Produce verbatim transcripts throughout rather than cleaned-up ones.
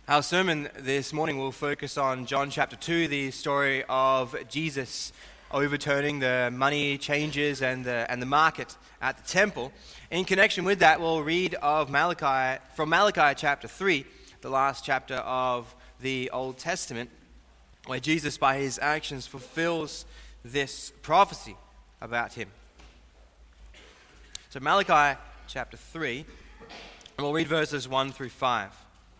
Our sermon this morning will focus on John chapter two, the story of Jesus overturning the money changes and the, and the market at the temple. In connection with that, we'll read of Malachi from Malachi chapter three, the last chapter of the Old Testament, where Jesus, by his actions, fulfills this prophecy about him. So Malachi chapter three, and we'll read verses one through five.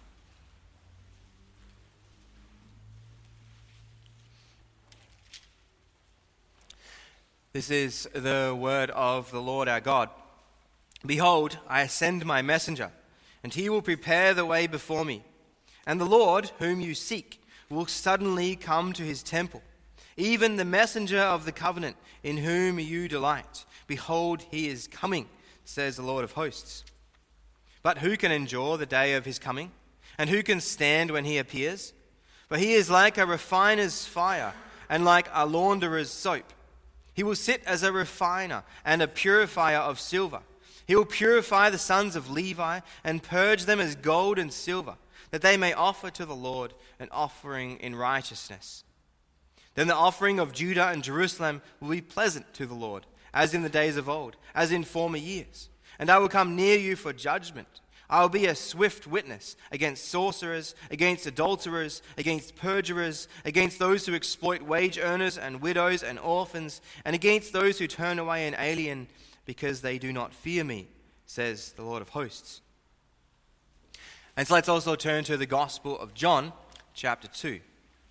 This is the word of the Lord our God. Behold, I send my messenger, and he will prepare the way before me. And the Lord, whom you seek, will suddenly come to his temple, even the messenger of the covenant, in whom you delight. Behold, he is coming, says the Lord of hosts. But who can endure the day of his coming? And who can stand when he appears? For he is like a refiner's fire, and like a launderer's soap. He will sit as a refiner and a purifier of silver. He will purify the sons of Levi and purge them as gold and silver, that they may offer to the Lord an offering in righteousness. Then the offering of Judah and Jerusalem will be pleasant to the Lord, as in the days of old, as in former years. And I will come near you for judgment. I will be a swift witness against sorcerers, against adulterers, against perjurers, against those who exploit wage earners and widows and orphans, and against those who turn away an alien because they do not fear me, says the Lord of hosts. And so let's also turn to the Gospel of John, chapter two.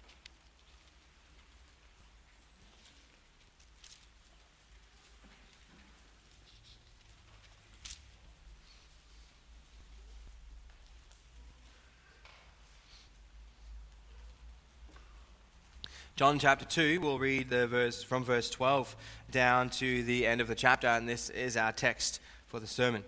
John chapter two, we'll read the verse from verse twelve down to the end of the chapter, and this is our text for the sermon.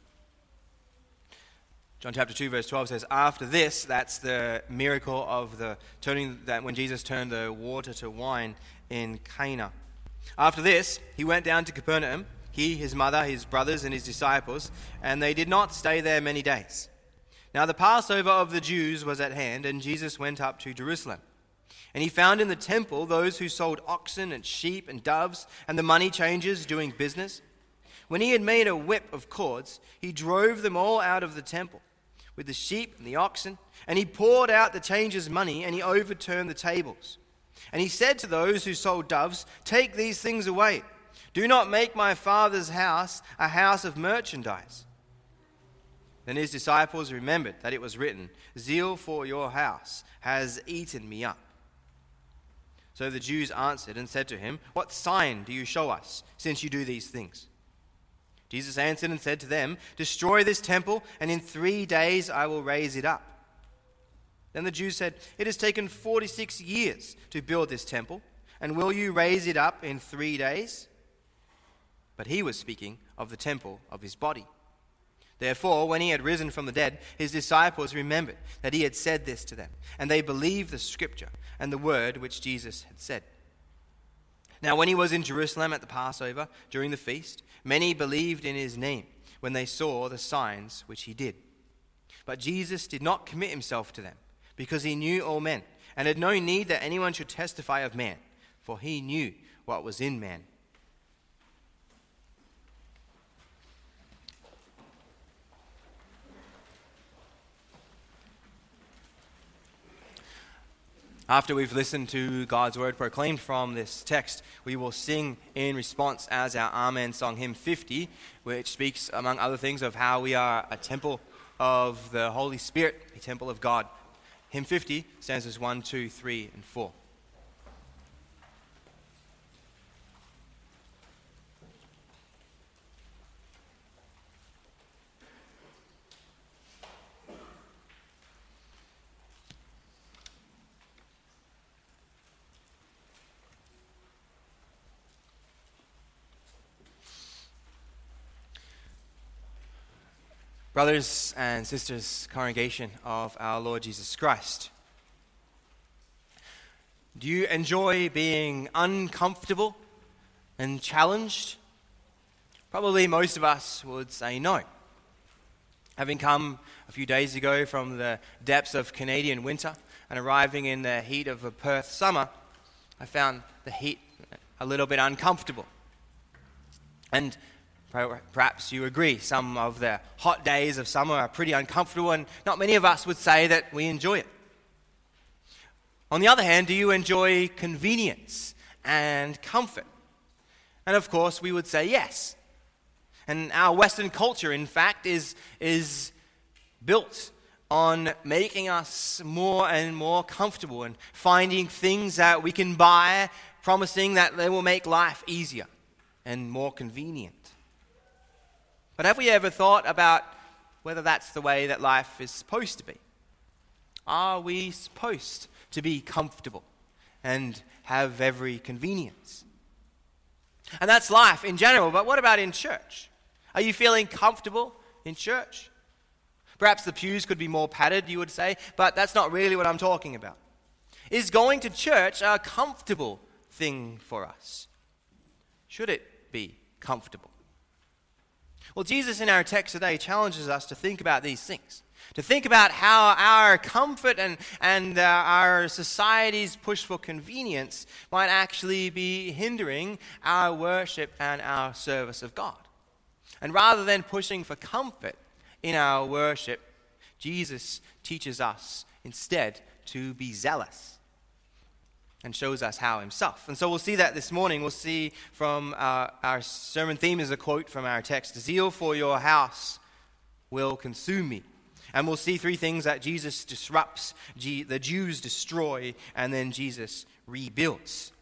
John chapter two, verse twelve says, "After this," that's the miracle of the turning, that when Jesus turned the water to wine in Cana. "After this, he went down to Capernaum, he, his mother, his brothers, and his disciples, and they did not stay there many days. Now the Passover of the Jews was at hand, and Jesus went up to Jerusalem. And he found in the temple those who sold oxen and sheep and doves and the money changers doing business. When he had made a whip of cords, he drove them all out of the temple with the sheep and the oxen, and he poured out the changers' money, and he overturned the tables. And he said to those who sold doves, 'Take these things away. Do not make my Father's house a house of merchandise.' Then his disciples remembered that it was written, 'Zeal for your house has eaten me up.' So the Jews answered and said to him, 'What sign do you show us, since you do these things?' Jesus answered and said to them, 'Destroy this temple, and in three days I will raise it up.' Then the Jews said, 'It has taken forty-six years to build this temple, and will you raise it up in three days?' But he was speaking of the temple of his body. Therefore, when he had risen from the dead, his disciples remembered that he had said this to them, and they believed the scripture and the word which Jesus had said. Now when he was in Jerusalem at the Passover, during the feast, many believed in his name when they saw the signs which he did. But Jesus did not commit himself to them, because he knew all men, and had no need that anyone should testify of man, for he knew what was in man. After we've listened to God's word proclaimed from this text, we will sing in response as our Amen song, hymn fifty, which speaks, among other things, of how we are a temple of the Holy Spirit, a temple of God. Hymn fifty, stanzas one, two, three, and four. Brothers and sisters, congregation of our Lord Jesus Christ, do you enjoy being uncomfortable and challenged? Probably most of us would say no. Having come a few days ago from the depths of Canadian winter and arriving in the heat of a Perth summer, I found the heat a little bit uncomfortable. And perhaps you agree, some of the hot days of summer are pretty uncomfortable, and not many of us would say that we enjoy it. On the other hand, do you enjoy convenience and comfort? And of course, we would say yes. And our Western culture, in fact, is, is built on making us more and more comfortable and finding things that we can buy, promising that they will make life easier and more convenient. But have we ever thought about whether that's the way that life is supposed to be? Are we supposed to be comfortable and have every convenience? And that's life in general, but what about in church? Are you feeling comfortable in church? Perhaps the pews could be more padded, you would say, but that's not really what I'm talking about. Is going to church a comfortable thing for us? Should it be comfortable? Well, Jesus in our text today challenges us to think about these things. To think about how our comfort and, and uh, our society's push for convenience might actually be hindering our worship and our service of God. And rather than pushing for comfort in our worship, Jesus teaches us instead to be zealous and shows us how himself. And so we'll see that this morning. We'll see from uh, our sermon theme is a quote from our text, "Zeal for your house will consume me." And we'll see three things that Jesus disrupts, G- the Jews destroy, and then Jesus rebuilds.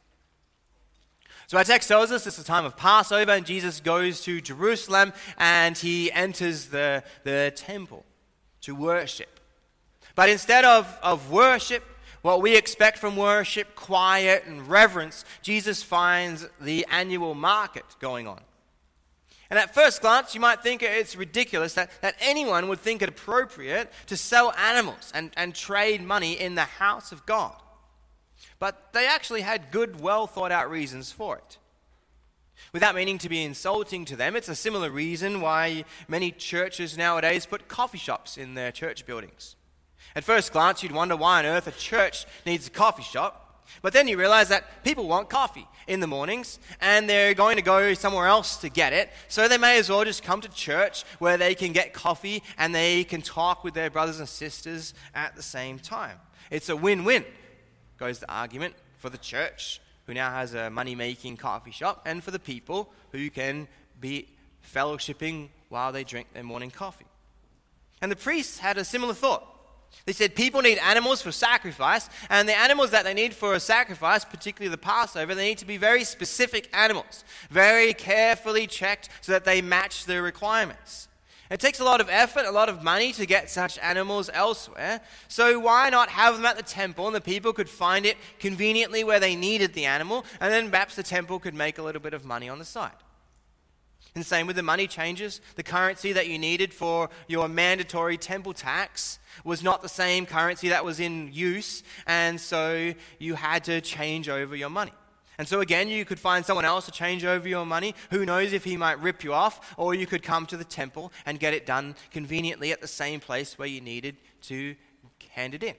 So our text tells us it's a time of Passover, and Jesus goes to Jerusalem, and he enters the, the temple to worship. But instead of, of worship, what we expect from worship, quiet and reverence, Jesus finds the annual market going on. And at first glance, you might think it's ridiculous that, that anyone would think it appropriate to sell animals and, and trade money in the house of God. But they actually had good, well thought out reasons for it. Without meaning to be insulting to them, it's a similar reason why many churches nowadays put coffee shops in their church buildings. At first glance, you'd wonder why on earth a church needs a coffee shop. But then you realize that people want coffee in the mornings, and they're going to go somewhere else to get it. So they may as well just come to church where they can get coffee and they can talk with their brothers and sisters at the same time. It's a win-win, goes the argument, for the church, who now has a money-making coffee shop, and for the people who can be fellowshipping while they drink their morning coffee. And the priests had a similar thought. They said people need animals for sacrifice, and the animals that they need for a sacrifice, particularly the Passover, they need to be very specific animals, very carefully checked so that they match the requirements. It takes a lot of effort, a lot of money to get such animals elsewhere, so why not have them at the temple, and the people could find it conveniently where they needed the animal, and then perhaps the temple could make a little bit of money on the side. And same with the money changes. The currency that you needed for your mandatory temple tax was not the same currency that was in use, and so you had to change over your money. And so again, you could find someone else to change over your money. Who knows if he might rip you off, or you could come to the temple and get it done conveniently at the same place where you needed to hand it in.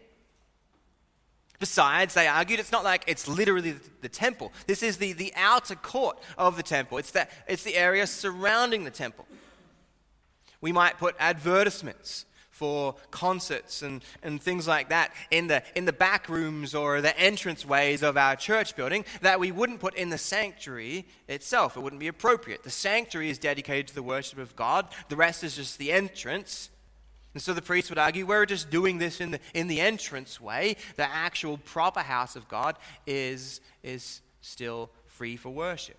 Besides, they argued, it's not like it's literally the, the temple. This is the, the outer court of the temple. It's the, it's the area surrounding the temple. We might put advertisements for concerts and, and things like that in the in the back rooms or the entranceways of our church building that we wouldn't put in the sanctuary itself. It wouldn't be appropriate. The sanctuary is dedicated to the worship of God. The rest is just the entrance. And so the priests would argue, we're just doing this in the in the entranceway. The actual proper house of God is is still free for worship.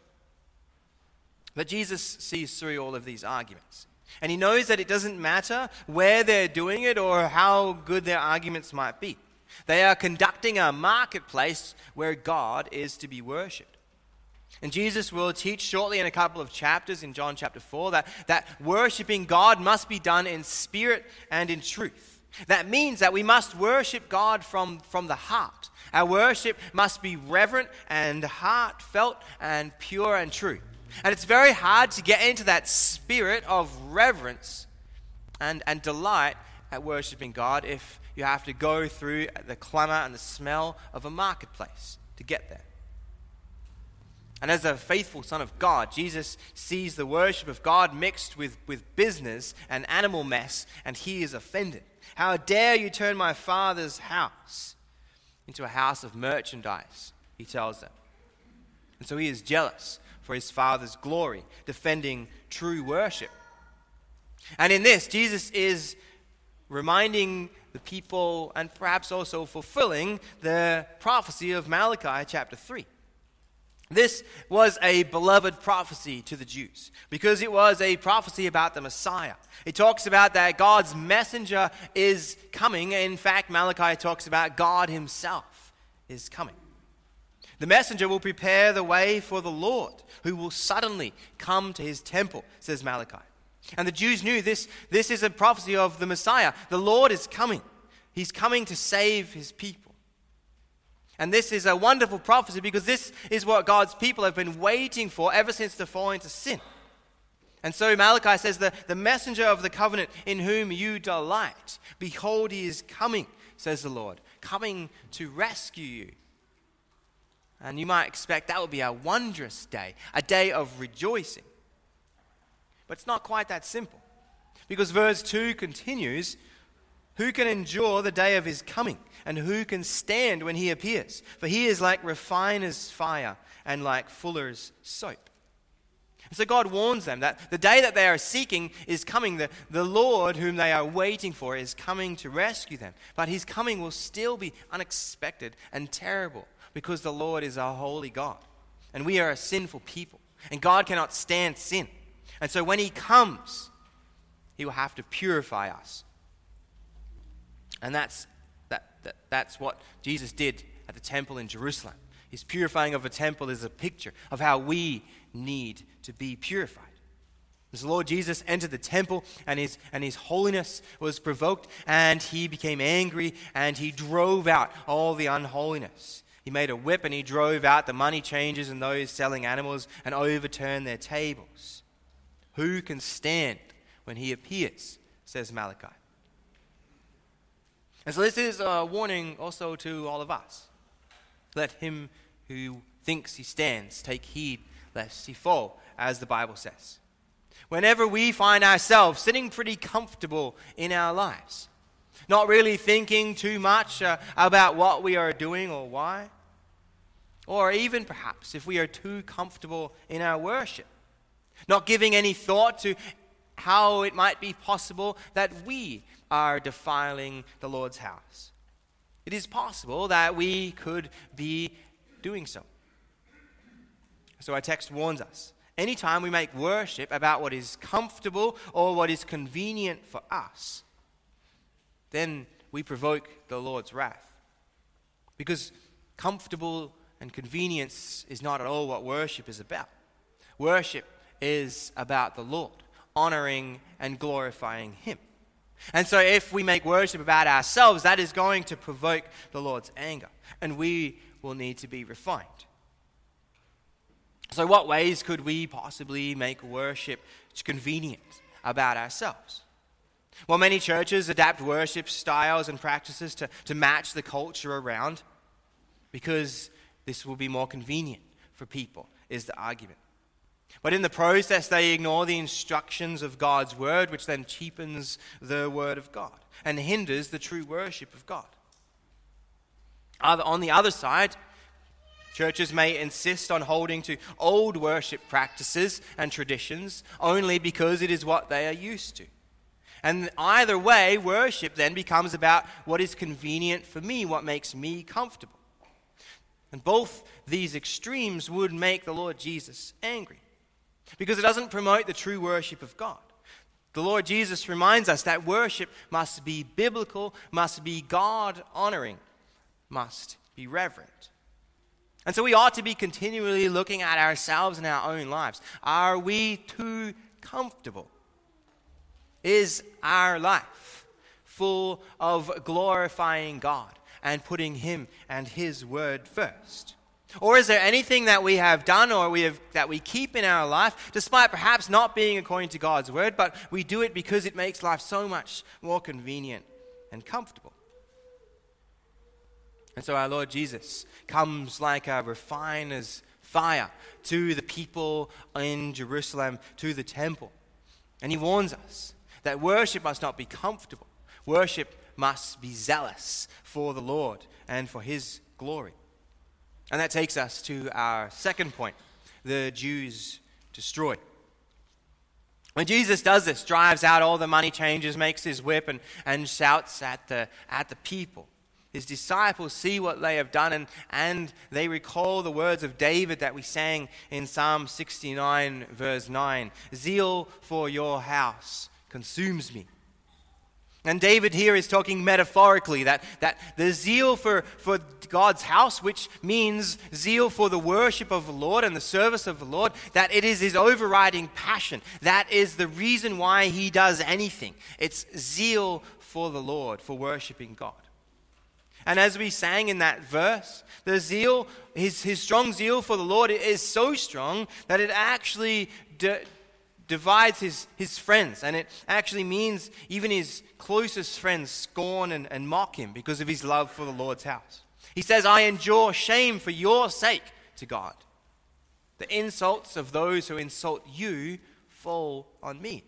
But Jesus sees through all of these arguments. And he knows that it doesn't matter where they're doing it or how good their arguments might be. They are conducting a marketplace where God is to be worshipped. And Jesus will teach shortly in a couple of chapters in John chapter four that, that worshiping God must be done in spirit and in truth. That means that we must worship God from, from the heart. Our worship must be reverent and heartfelt and pure and true. And it's very hard to get into that spirit of reverence and, and delight at worshiping God if you have to go through the clamor and the smell of a marketplace to get there. And as a faithful son of God, Jesus sees the worship of God mixed with, with business and animal mess, and he is offended. How dare you turn my Father's house into a house of merchandise, he tells them. And so he is jealous for his Father's glory, defending true worship. And in this, Jesus is reminding the people and perhaps also fulfilling the prophecy of Malachi chapter three. This was a beloved prophecy to the Jews because it was a prophecy about the Messiah. It talks about that God's messenger is coming. In fact, Malachi talks about God himself is coming. The messenger will prepare the way for the Lord, who will suddenly come to his temple, says Malachi. And the Jews knew this, this is a prophecy of the Messiah. The Lord is coming. He's coming to save his people. And this is a wonderful prophecy because this is what God's people have been waiting for ever since the fall into sin. And so Malachi says, the, the messenger of the covenant in whom you delight, behold, he is coming, says the Lord, coming to rescue you. And you might expect that would be a wondrous day, a day of rejoicing. But it's not quite that simple. Because verse two continues, who can endure the day of his coming? And who can stand when he appears? For he is like refiner's fire and like fuller's soap. And so God warns them that the day that they are seeking is coming. The, the Lord whom they are waiting for is coming to rescue them. But his coming will still be unexpected and terrible because the Lord is a holy God. And we are a sinful people. And God cannot stand sin. And so when he comes, he will have to purify us. And that's that, that that's what Jesus did at the temple in Jerusalem. His purifying of a temple is a picture of how we need to be purified. As the Lord Jesus entered the temple and his, and his holiness was provoked, and he became angry and he drove out all the unholiness. He made a whip and he drove out the money changers and those selling animals and overturned their tables. Who can stand when he appears, says Malachi. And so this is a warning also to all of us. Let him who thinks he stands take heed lest he fall, as the Bible says. Whenever we find ourselves sitting pretty comfortable in our lives, not really thinking too much uh, about what we are doing or why, or even perhaps if we are too comfortable in our worship, not giving any thought to how it might be possible that we are defiling the Lord's house. It is possible that we could be doing so. So our text warns us. Anytime we make worship about what is comfortable or what is convenient for us, then we provoke the Lord's wrath. Because comfortable and convenience is not at all what worship is about. Worship is about the Lord, honoring and glorifying him. And so if we make worship about ourselves, that is going to provoke the Lord's anger, and we will need to be refined. So what ways could we possibly make worship convenient about ourselves? Well, many churches adapt worship styles and practices to, to match the culture around because this will be more convenient for people, is the argument. But in the process, they ignore the instructions of God's word, which then cheapens the word of God and hinders the true worship of God. On the other side, churches may insist on holding to old worship practices and traditions only because it is what they are used to. And either way, worship then becomes about what is convenient for me, what makes me comfortable. And both these extremes would make the Lord Jesus angry, because it doesn't promote the true worship of God. The Lord Jesus reminds us that worship must be biblical, must be God-honoring, must be reverent. And so we ought to be continually looking at ourselves and our own lives. Are we too comfortable? Is our life full of glorifying God and putting him and his word first? Or is there anything that we have done or we have that we keep in our life, despite perhaps not being according to God's word, but we do it because it makes life so much more convenient and comfortable? And so our Lord Jesus comes like a refiner's fire to the people in Jerusalem, to the temple. And he warns us that worship must not be comfortable. Worship must be zealous for the Lord and for his glory. And that takes us to our second point, the Jews destroyed. When Jesus does this, drives out all the money changers, makes his whip and, and shouts at the, at the people, his disciples see what they have done and, and they recall the words of David that we sang in Psalm sixty-nine verse nine. Zeal for your house consumes me. And David here is talking metaphorically that, that the zeal for, for God's house, which means zeal for the worship of the Lord and the service of the Lord, that it is his overriding passion. That is the reason why he does anything. It's zeal for the Lord, for worshiping God. And as we sang in that verse, the zeal, his, his strong zeal for the Lord is so strong that it actually de- divides his, his friends. And it actually means even his closest friends scorn and, and mock him because of his love for the Lord's house. He says, I endure shame for your sake to God. The insults of those who insult you fall on me.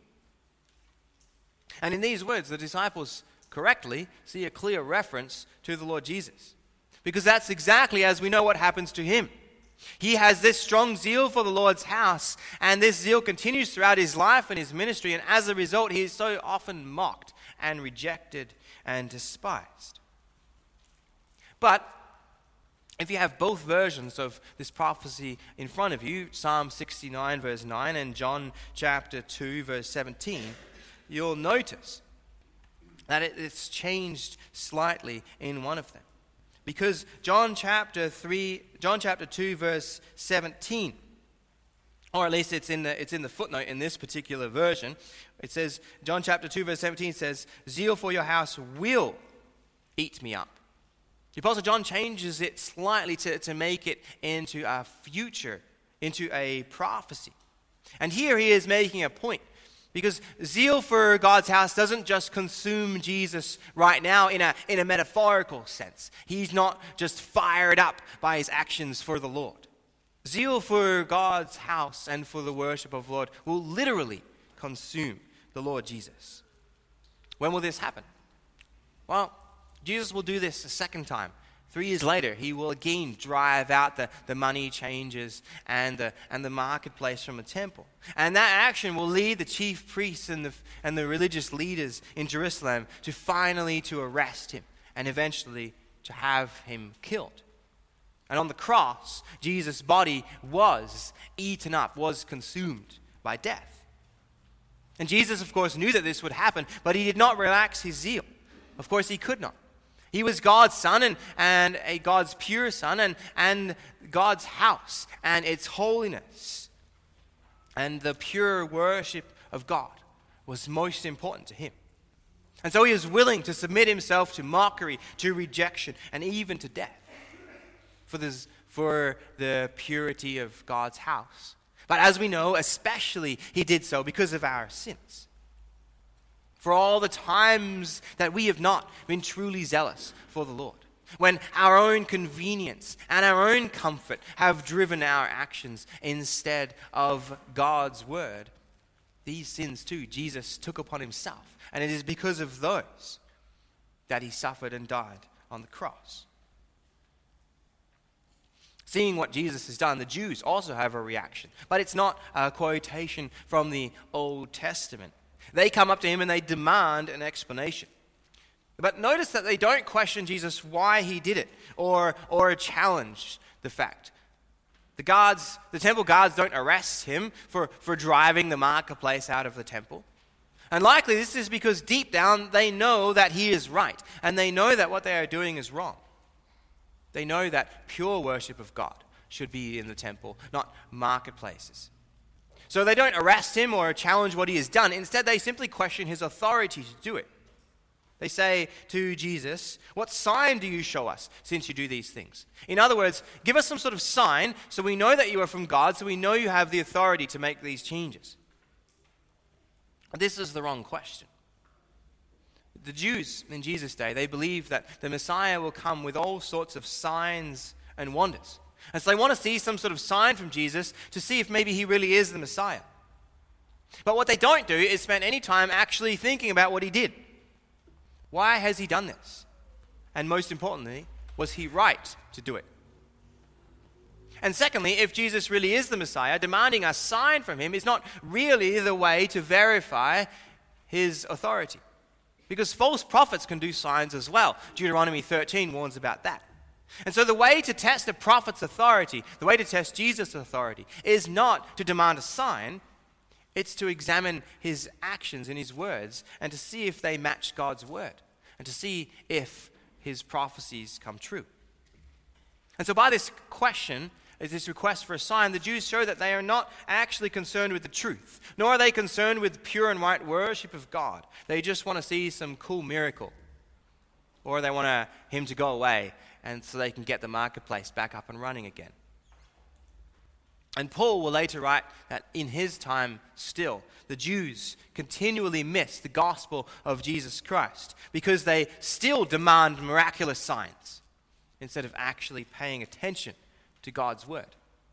And in these words, the disciples correctly see a clear reference to the Lord Jesus. Because that's exactly as we know what happens to him. He has this strong zeal for the Lord's house, and this zeal continues throughout his life and his ministry, and as a result, he is so often mocked and rejected and despised. But if you have both versions of this prophecy in front of you, Psalm sixty-nine verse nine and John chapter two verse seventeen, you'll notice that it's changed slightly in one of them. Because John chapter three, John chapter two, verse seventeen, or at least it's in the it's in the footnote in this particular version. It says, John chapter two, verse seventeen says, "Zeal for your house will eat me up." The Apostle John changes it slightly to, to make it into a future, into a prophecy. And here he is making a point. Because zeal for God's house doesn't just consume Jesus right now in a, in a metaphorical sense. He's not just fired up by his actions for the Lord. Zeal for God's house and for the worship of the Lord will literally consume the Lord Jesus. When will this happen? Well, Jesus will do this a second time. Three years later, he will again drive out the, the money changers and the, and the marketplace from the temple. And that action will lead the chief priests and the, and the religious leaders in Jerusalem to finally to arrest him and eventually to have him killed. And on the cross, Jesus' body was eaten up, was consumed by death. And Jesus, of course, knew that this would happen, but he did not relax his zeal. Of course, he could not. He was God's son and, and a God's pure son and, and God's house and its holiness and the pure worship of God was most important to him. And so he was willing to submit himself to mockery, to rejection, and even to death for, this, for the purity of God's house. But as we know, especially he did so because of our sins. For all the times that we have not been truly zealous for the Lord. When our own convenience and our own comfort have driven our actions instead of God's word. These sins too, Jesus took upon himself. And it is because of those that he suffered and died on the cross. Seeing what Jesus has done, the Jews also have a reaction. But it's not a quotation from the Old Testament. They come up to him and they demand an explanation. But notice that they don't question Jesus why he did it or, or challenge the fact. The guards, the temple guards don't arrest him for, for driving the marketplace out of the temple. And likely this is because deep down they know that he is right. And they know that what they are doing is wrong. They know that pure worship of God should be in the temple, not marketplaces. So they don't arrest him or challenge what he has done. Instead, they simply question his authority to do it. They say to Jesus, "What sign do you show us since you do these things?" In other words, give us some sort of sign so we know that you are from God, so we know you have the authority to make these changes. This is the wrong question. The Jews in Jesus' day, they believed that the Messiah will come with all sorts of signs and wonders. And so they want to see some sort of sign from Jesus to see if maybe he really is the Messiah. But what they don't do is spend any time actually thinking about what he did. Why has he done this? And most importantly, was he right to do it? And secondly, if Jesus really is the Messiah, demanding a sign from him is not really the way to verify his authority. Because false prophets can do signs as well. Deuteronomy thirteen warns about that. And so the way to test a prophet's authority, the way to test Jesus' authority, is not to demand a sign. It's to examine his actions and his words and to see if they match God's word and to see if his prophecies come true. And so by this question, this request for a sign, the Jews show that they are not actually concerned with the truth, nor are they concerned with pure and right worship of God. They just want to see some cool miracle, or they want to, him to go away and so they can get the marketplace back up and running again. And Paul will later write that in his time still, the Jews continually miss the gospel of Jesus Christ because they still demand miraculous signs instead of actually paying attention to God's word.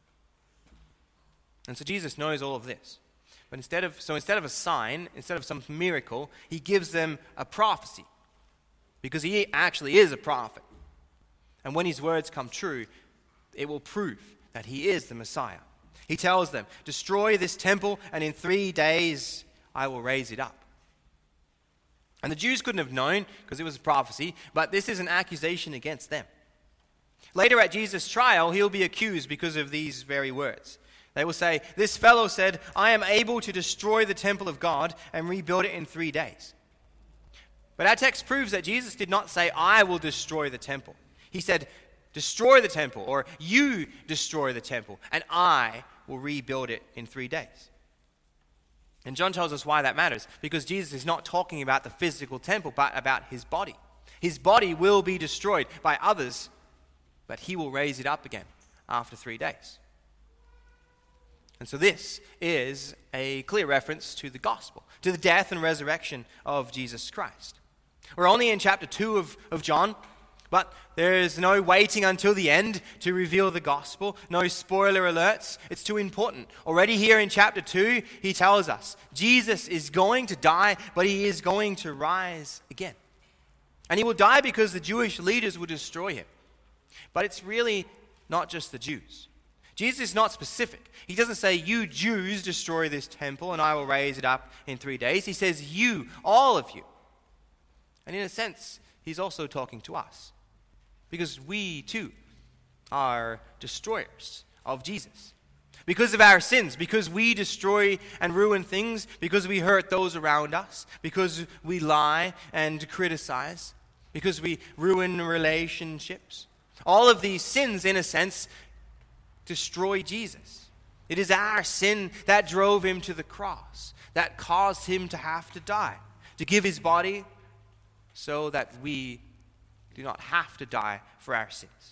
And so Jesus knows all of this. But instead of so instead of a sign, instead of some miracle, he gives them a prophecy. Because he actually is a prophet. And when his words come true, it will prove that he is the Messiah. He tells them, "Destroy this temple, and in three days I will raise it up." And the Jews couldn't have known because it was a prophecy, but this is an accusation against them. Later at Jesus' trial, he'll be accused because of these very words. They will say, "This fellow said, I am able to destroy the temple of God and rebuild it in three days. But our text proves that Jesus did not say, "I will destroy the temple." He said, "Destroy the temple," or "You destroy the temple, and I will rebuild it in three days." And John tells us why that matters, because Jesus is not talking about the physical temple, but about his body. His body will be destroyed by others, but he will raise it up again after three days. And so this is a clear reference to the gospel, to the death and resurrection of Jesus Christ. We're only in chapter two of, of John, but there is no waiting until the end to reveal the gospel, no spoiler alerts. It's too important. Already here in chapter two, he tells us Jesus is going to die, but he is going to rise again. And he will die because the Jewish leaders will destroy him. But it's really not just the Jews. Jesus is not specific. He doesn't say, "You Jews destroy this temple and I will raise it up in three days. He says, "You, all of you." And in a sense, he's also talking to us. Because we too are destroyers of Jesus. Because of our sins, because we destroy and ruin things, because we hurt those around us, because we lie and criticize, because we ruin relationships. All of these sins, in a sense, destroy Jesus. It is our sin that drove him to the cross, that caused him to have to die, to give his body so that we do not have to die for our sins.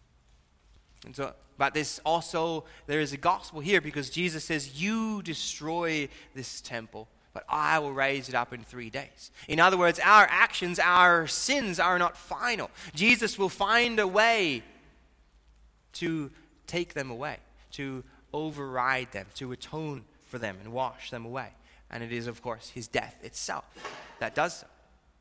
And so, but this also, there is a gospel here because Jesus says, "You destroy this temple, but I will raise it up in three days." In other words, our actions, our sins are not final. Jesus will find a way to take them away, to override them, to atone for them and wash them away. And it is, of course, his death itself that does so.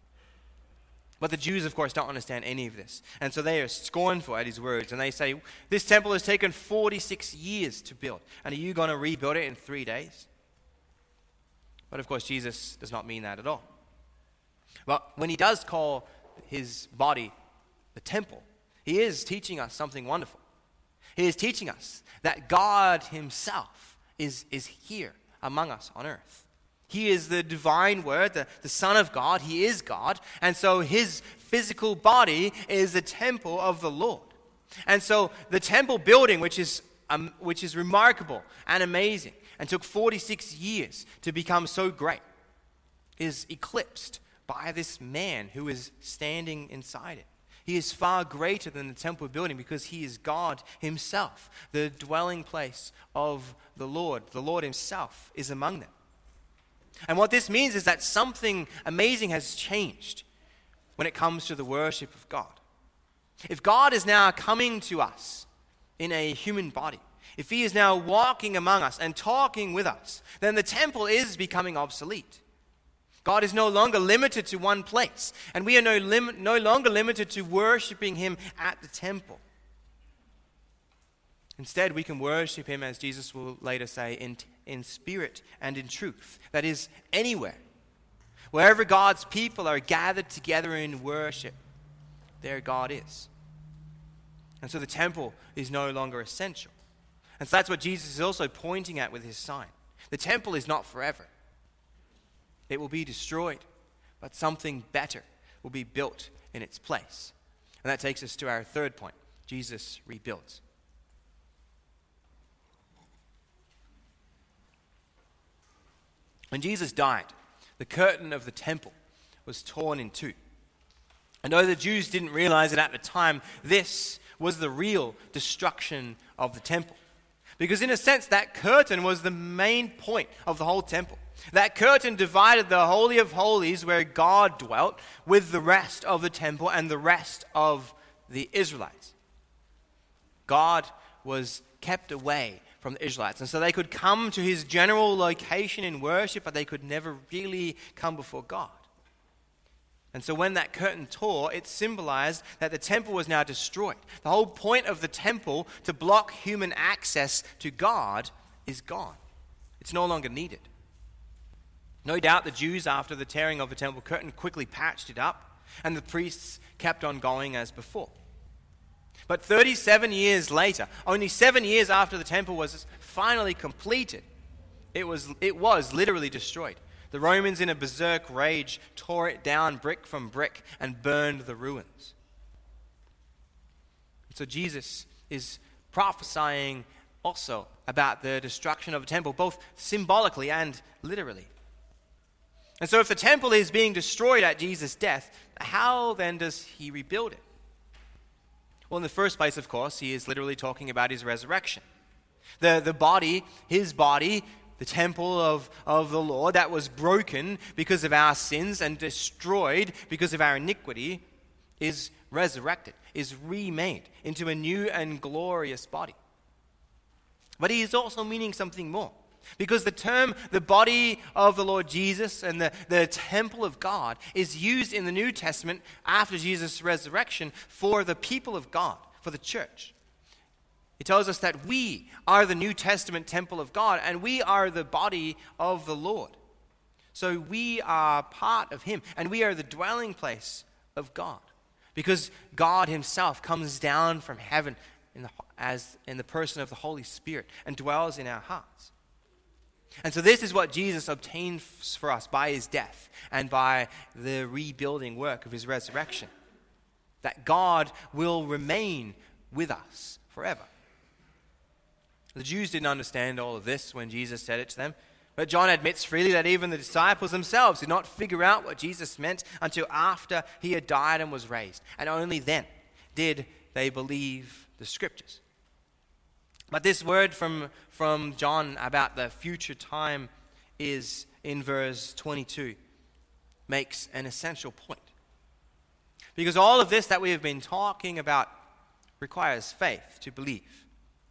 But the Jews, of course, don't understand any of this. And so they are scornful at his words. And they say, "This temple has taken forty-six years to build. And are you going to rebuild it in three days? But of course, Jesus does not mean that at all. But when he does call his body the temple, he is teaching us something wonderful. He is teaching us that God himself is, is here among us on earth. He is the divine word, the, the Son of God. He is God. And so his physical body is the temple of the Lord. And so the temple building, which is, um, which is remarkable and amazing and took forty-six years to become so great, is eclipsed by this man who is standing inside it. He is far greater than the temple building because he is God himself, the dwelling place of the Lord. The Lord himself is among them. And what this means is that something amazing has changed when it comes to the worship of God. If God is now coming to us in a human body, if he is now walking among us and talking with us, then the temple is becoming obsolete. God is no longer limited to one place, and we are no, lim- no longer limited to worshiping him at the temple. Instead, we can worship him, as Jesus will later say, in, in spirit and in truth. That is, anywhere. Wherever God's people are gathered together in worship, there God is. And so the temple is no longer essential. And so that's what Jesus is also pointing at with his sign. The temple is not forever. It will be destroyed, but something better will be built in its place. And that takes us to our third point. Jesus rebuilds. When Jesus died, the curtain of the temple was torn in two. And though the Jews didn't realize it at the time, this was the real destruction of the temple. Because in a sense, that curtain was the main point of the whole temple. That curtain divided the Holy of Holies, where God dwelt, with the rest of the temple and the rest of the Israelites. God was kept away from the Israelites. And so they could come to his general location in worship, but they could never really come before God. And so when that curtain tore, it symbolized that the temple was now destroyed. The whole point of the temple, to block human access to God, is gone. It's no longer needed. No doubt the Jews, after the tearing of the temple curtain, quickly patched it up, and the priests kept on going as before. But thirty-seven years later, only seven years after the temple was finally completed, it was, it was literally destroyed. The Romans, in a berserk rage, tore it down brick from brick and burned the ruins. So Jesus is prophesying also about the destruction of the temple, both symbolically and literally. And so if the temple is being destroyed at Jesus' death, how then does he rebuild it? Well, in the first place, of course, he is literally talking about his resurrection. The, the body, his body, the temple of, of the Lord that was broken because of our sins and destroyed because of our iniquity, is resurrected, is remade into a new and glorious body. But he is also meaning something more. Because the term, the body of the Lord Jesus and the, the temple of God, is used in the New Testament after Jesus' resurrection for the people of God, for the church. It tells us that we are the New Testament temple of God, and we are the body of the Lord. So we are part of him, and we are the dwelling place of God. Because God himself comes down from heaven in the, as in the person of the Holy Spirit and dwells in our hearts. And so this is what Jesus obtained for us by his death and by the rebuilding work of his resurrection. That God will remain with us forever. The Jews didn't understand all of this when Jesus said it to them. But John admits freely that even the disciples themselves did not figure out what Jesus meant until after he had died and was raised. And only then did they believe the scriptures. But this word from, from John about the future time is in verse twenty-two, makes an essential point. Because all of this that we have been talking about requires faith to believe.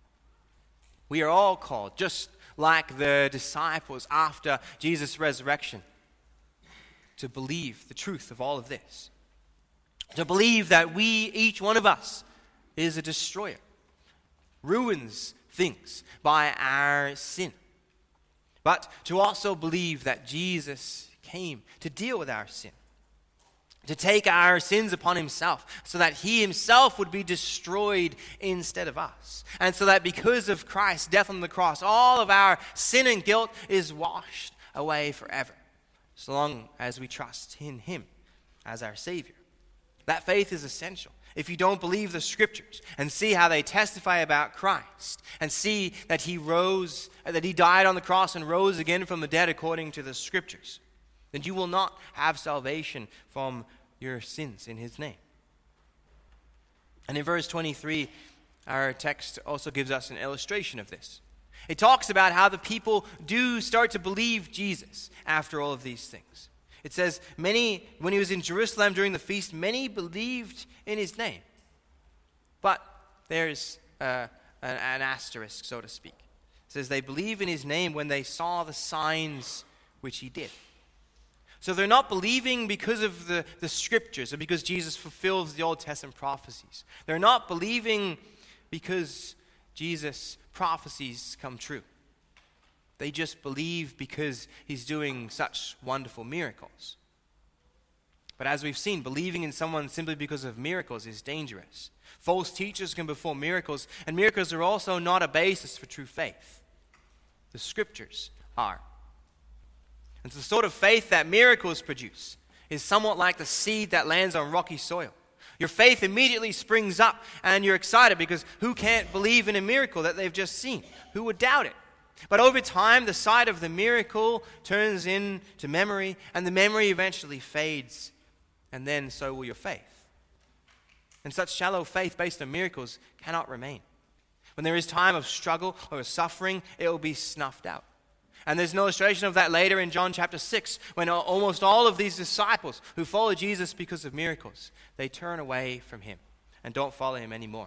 We are all called, just like the disciples after Jesus' resurrection, to believe the truth of all of this. To believe that we, each one of us, is a destroyer, ruins things by our sin. But to also believe that Jesus came to deal with our sin, to take our sins upon himself so that he himself would be destroyed instead of us. And so that because of Christ's death on the cross, all of our sin and guilt is washed away forever, so long as we trust in him as our Savior. That faith is essential. If you don't believe the scriptures and see how they testify about Christ and see that he rose, that he died on the cross and rose again from the dead according to the scriptures, then you will not have salvation from your sins in his name. And in verse twenty-three, our text also gives us an illustration of this. It talks about how the people do start to believe Jesus after all of these things. It says, many, when he was in Jerusalem during the feast, many believed in his name. But there's uh, an, an asterisk, so to speak. It says they believe in his name when they saw the signs which he did. So they're not believing because of the, the scriptures or because Jesus fulfills the Old Testament prophecies. They're not believing because Jesus' prophecies come true. They just believe because he's doing such wonderful miracles. But as we've seen, believing in someone simply because of miracles is dangerous. False teachers can perform miracles, and miracles are also not a basis for true faith. The scriptures are. And the sort of faith that miracles produce is somewhat like the seed that lands on rocky soil. Your faith immediately springs up and you're excited because who can't believe in a miracle that they've just seen? Who would doubt it? But over time, the sight of the miracle turns into memory, and the memory eventually fades, and then so will your faith. And such shallow faith based on miracles cannot remain. When there is time of struggle or suffering, it will be snuffed out. And there's an illustration of that later in John chapter six, when almost all of these disciples who follow Jesus because of miracles, they turn away from him and don't follow him anymore.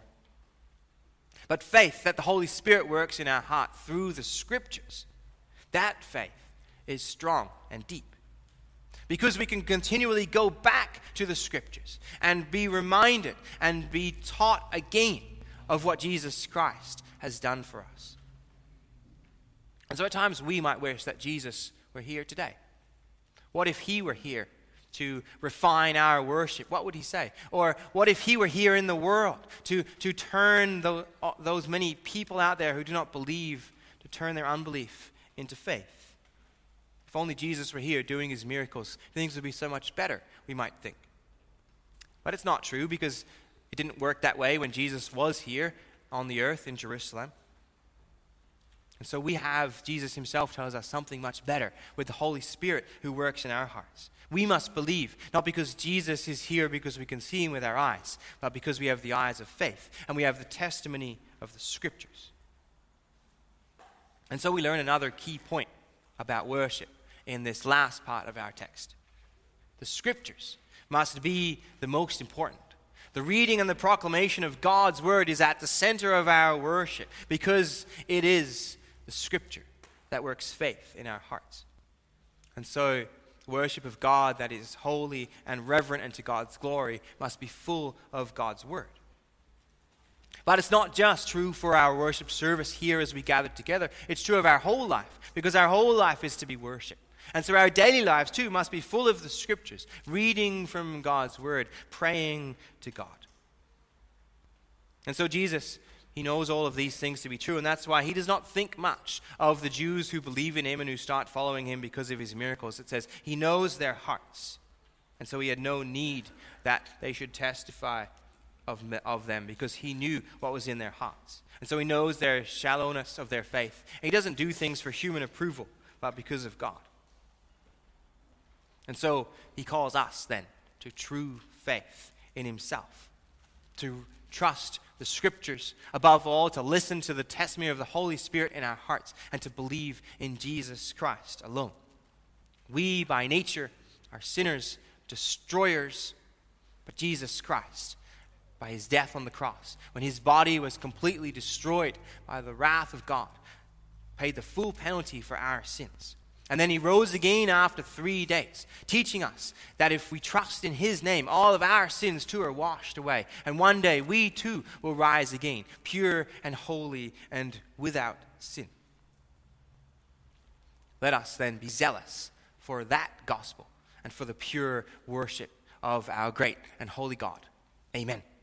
But faith that the Holy Spirit works in our heart through the scriptures, that faith is strong and deep. Because we can continually go back to the scriptures and be reminded and be taught again of what Jesus Christ has done for us. And so at times we might wish that Jesus were here today. What if he were here to refine our worship? What would he say? Or what if he were here in the world to, to turn the, those many people out there who do not believe, to turn their unbelief into faith? If only Jesus were here doing his miracles, things would be so much better, we might think. But it's not true, because it didn't work that way when Jesus was here on the earth in Jerusalem. And so we have, Jesus himself tells us something much better with the Holy Spirit who works in our hearts. We must believe, not because Jesus is here because we can see him with our eyes, but because we have the eyes of faith and we have the testimony of the scriptures. And so we learn another key point about worship in this last part of our text. The scriptures must be the most important. The reading and the proclamation of God's word is at the center of our worship because it is the scripture that works faith in our hearts. And so worship of God that is holy and reverent unto God's glory must be full of God's word. But it's not just true for our worship service here as we gather together. It's true of our whole life, because our whole life is to be worship. And so our daily lives too must be full of the scriptures, reading from God's word, praying to God. And so Jesus, he knows all of these things to be true, and that's why he does not think much of the Jews who believe in him and who start following him because of his miracles. It says he knows their hearts, and so he had no need that they should testify of, of them, because he knew what was in their hearts. And so he knows their shallowness of their faith. And he doesn't do things for human approval, but because of God. And so he calls us then to true faith in himself, to trust the scriptures, above all, to listen to the testimony of the Holy Spirit in our hearts, and to believe in Jesus Christ alone. We, by nature, are sinners, destroyers, but Jesus Christ, by his death on the cross, when his body was completely destroyed by the wrath of God, paid the full penalty for our sins. And then he rose again after three days, teaching us that if we trust in his name, all of our sins too are washed away. And one day we too will rise again, pure and holy and without sin. Let us then be zealous for that gospel and for the pure worship of our great and holy God. Amen.